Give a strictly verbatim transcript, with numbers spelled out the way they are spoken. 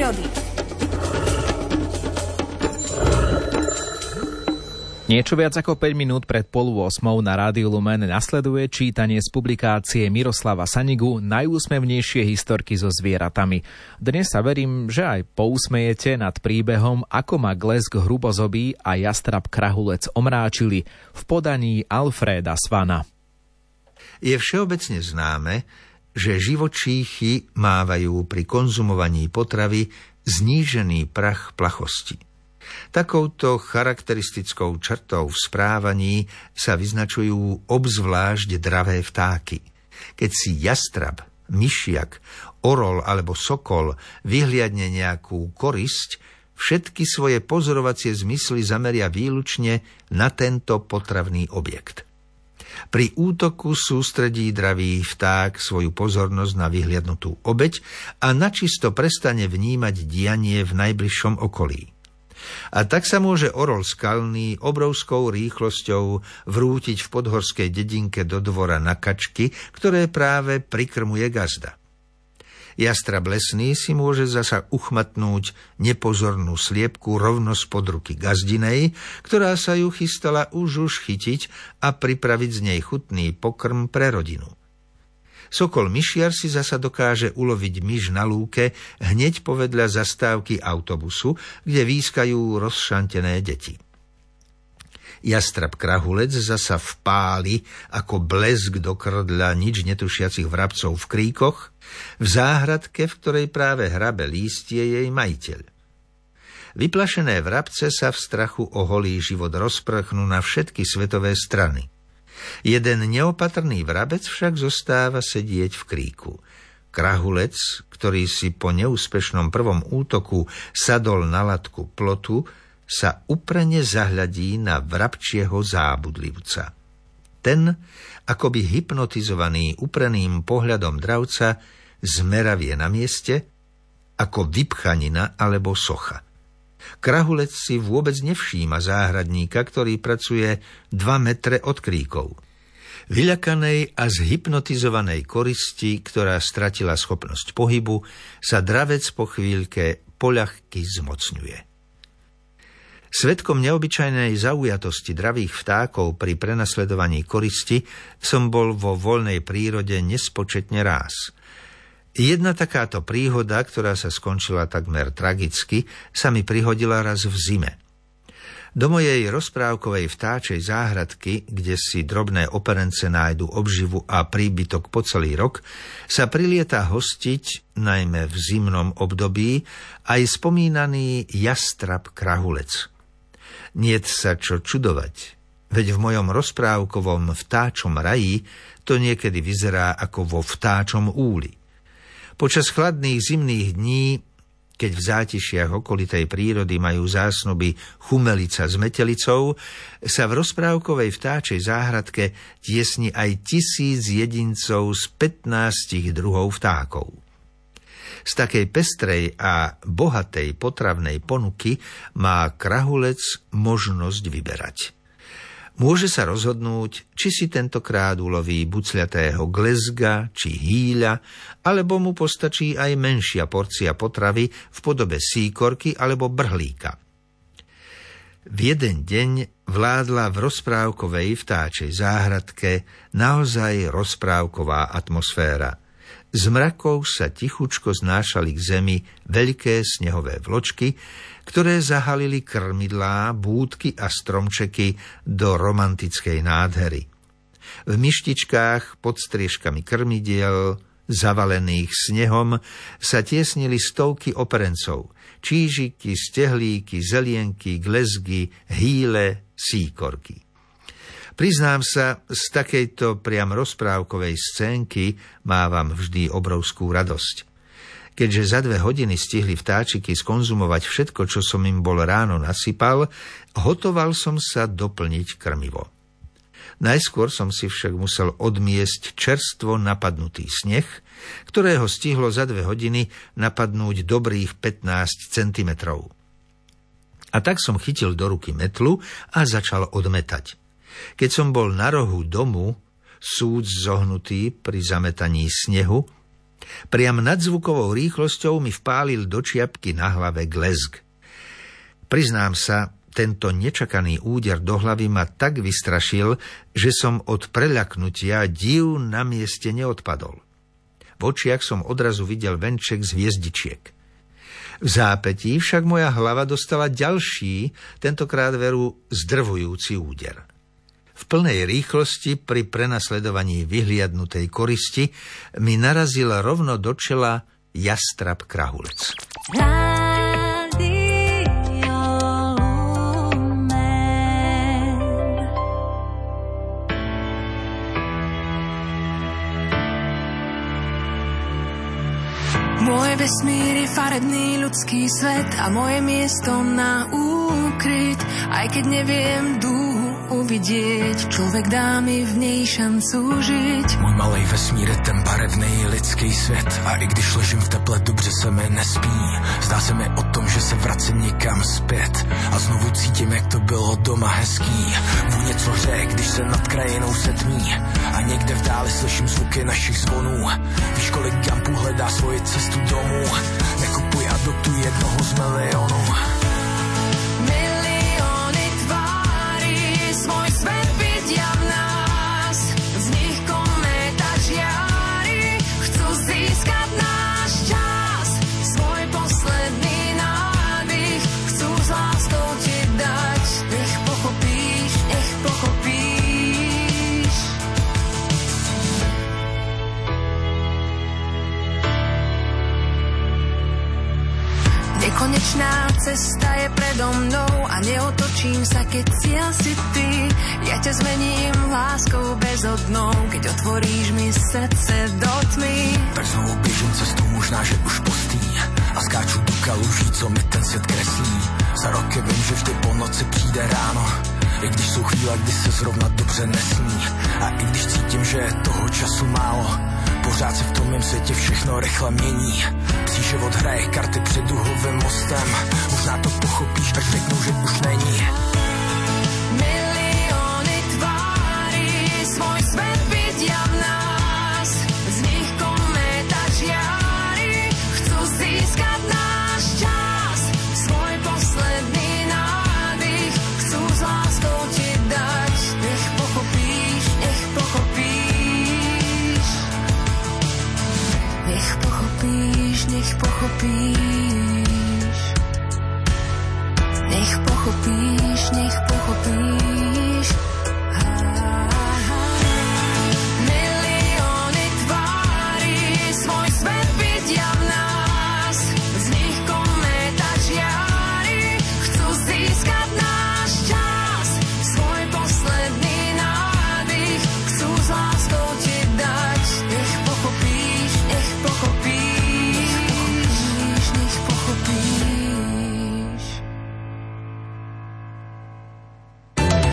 prírody. Niečo viac ako päť minút pred pol ôsmou na Rádiu Lumen nasleduje čítanie z publikácie Miroslava Sanigu Najúsmevnejšie historky so zvieratami. Dnes sa verím, že aj pousmejete nad príbehom, ako ma glesk hrubozobý a jastrab krahulec omráčili v podaní Alfréda Svana. Je všeobecne známe, že živočíchy mávajú pri konzumovaní potravy znížený prach plachosti. Takouto charakteristickou črtou v správaní sa vyznačujú obzvlášť dravé vtáky. Keď si jastrab, myšiak, orol alebo sokol vyhliadne nejakú korisť, všetky svoje pozorovacie zmysly zameria výlučne na tento potravný objekt. Pri útoku sústredí dravý vták svoju pozornosť na vyhliadnutú obeť a načisto prestane vnímať dianie v najbližšom okolí. A tak sa môže orol skalný obrovskou rýchlosťou vrútiť v podhorskej dedinke do dvora na kačky, ktoré práve prikrmuje gazda. Jastrab lesný si môže zasa uchmatnúť nepozornú sliepku rovno spod ruky gazdinej, ktorá sa ju chystala už už chytiť a pripraviť z nej chutný pokrm pre rodinu. Sokol myšiar si zasa dokáže uloviť myš na lúke hneď povedľa zastávky autobusu, kde výskajú rozšantené deti. Jastrab krahulec zasa vpáli ako blesk do krdľa nič netušiacich vrabcov v kríkoch, v záhradke, v ktorej práve hrabe lístie jej majiteľ. Vyplašené vrabce sa v strachu o holý život rozprchnú na všetky svetové strany. Jeden neopatrný vrabec však zostáva sedieť v kríku. Krahulec, ktorý si po neúspešnom prvom útoku sadol na latku plotu, sa uprene zahľadí na vrabčieho zábudlivca. Ten, akoby hypnotizovaný upreným pohľadom dravca, zmeravie na mieste, ako vypchanina alebo socha. Krahulec si vôbec nevšíma záhradníka, ktorý pracuje dva metre od kríkov. Vyľakanej a zhypnotizovanej koristi, ktorá stratila schopnosť pohybu, sa dravec po chvíľke poľahky zmocňuje. Svedkom neobyčajnej zaujatosti dravých vtákov pri prenasledovaní koristi som bol vo voľnej prírode nespočetne ráz. Jedna takáto príhoda, ktorá sa skončila takmer tragicky, sa mi prihodila raz v zime. Do mojej rozprávkovej vtáčej záhradky, kde si drobné operence nájdu obživu a príbytok po celý rok, sa prilieta hostiť, najmä v zimnom období, aj spomínaný jastrab krahulec. Niet sa čo čudovať, veď v mojom rozprávkovom vtáčom raji to niekedy vyzerá ako vo vtáčom úli. Počas chladných zimných dní, keď v zátišiach okolitej prírody majú zásnuby chumelica s metelicou, sa v rozprávkovej vtáčej záhradke tiesni aj tisíc jedincov z pätnástich druhov vtákov. Z takej pestrej a bohatej potravnej ponuky má krahulec možnosť vyberať. Môže sa rozhodnúť, či si tentokrát uloví bucľatého glezga či hýľa, alebo mu postačí aj menšia porcia potravy v podobe síkorky alebo brhlíka. V jeden deň vládla v rozprávkovej vtáčej záhradke naozaj rozprávková atmosféra. Z mrakov sa tichučko znášali k zemi veľké snehové vločky, ktoré zahalili krmidlá, búdky a stromčeky do romantickej nádhery. V myštičkách pod striežkami krmidiel, zavalených snehom, sa tiesnili stovky operencov, čížiky, stehlíky, zelienky, glezgy, hýle, síkorky. Priznám sa, z takejto priam rozprávkovej scénky mávam vždy obrovskú radosť. Keďže za dve hodiny stihli vtáčiky skonzumovať všetko, čo som im bol ráno nasypal, hotoval som sa doplniť krmivo. Najskôr som si však musel odmiesť čerstvo napadnutý sneh, ktorého stihlo za dve hodiny napadnúť dobrých pätnásť centimetrov. A tak som chytil do ruky metlu a začal odmetať. Keď som bol na rohu domu, súc zohnutý pri zametaní snehu, Priam nadzvukovou rýchlosťou mi vpálil do čiapky na hlave glesk. Priznám sa, tento nečakaný úder do hlavy ma tak vystrašil, že som od preľaknutia div na mieste neodpadol. V očiach som odrazu videl venček z hviezdičiek. V zápätí však moja hlava dostala ďalší, tentokrát veru zdrvujúci úder. V plnej rýchlosti pri prenasledovaní vyhliadnutej koristi mi narazil rovno do čela jastrab krahulec. Môj vesmír je farebný ľudský svet a moje miesto na úkryt. Aj keď neviem dúhu uvidieť, človek dá mi v nej šancu žiť. Můj malej vesmír je ten barevný lidský svět a i když ležím v teple, dobře se mi nespí. Zdá se mi o tom, že se vracím někam zpět a znovu cítím, jak to bylo doma hezký. Vůně, co hřeje, když se nad krajinou se tmí a někde v dáli slyším zvuky našich zvonů. Víš, kolik gampů hledá svoji cestu domů, nekupuj a dotuj jednoho z milionů. Nekonečná cesta je predo mnou a neotočím sa, keď cieľ si ty. Ja ťa zmením láskou bezodnou, keď otvoríš mi srdce do tmy. Tak znovu běžím cestou, možná, že už postý a skáču do kaluží, co mi ten svět kreslí. Za roky vím, že vždy po noci přijde ráno, i když jsou chvíle, kdy se zrovna dobře nesní. A i když cítím, že je toho času málo, pořád se v tom mém světě všechno rychle mění. Psí život hraje karty před duhovým mostem, možná to pochopíš, až řeknu, že už není. Miliony tváří svoj svet vidia v nás, z nich kométa žiari, chcú získať náš čas, svoj posledný nádych, chcú s láskou ti dať. Nech pochopíš, nech pochopíš, nech pochopíš, nech pochopíš, nech pochopíš, nech pochopíš.